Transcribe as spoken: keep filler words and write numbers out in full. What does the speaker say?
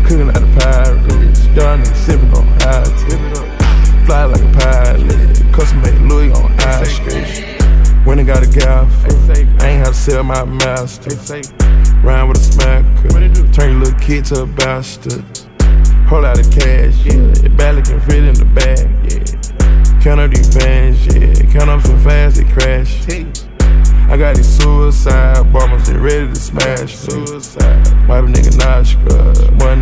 Cooking out the pirates, young nigga sippin' on high tea. Fly like a pilot, custom made Louis on ice skate. When I got a gaff, I ain't had to sell my master. Rhyme with a smacker, turn your little kid to a bastard. Hold out the cash, yeah, it barely can fit in the bag, yeah. Count up these bands, yeah, count up so fast they crash. I got these suicide bombers, they ready to smash. Suicide, wipe a nigga nostril, one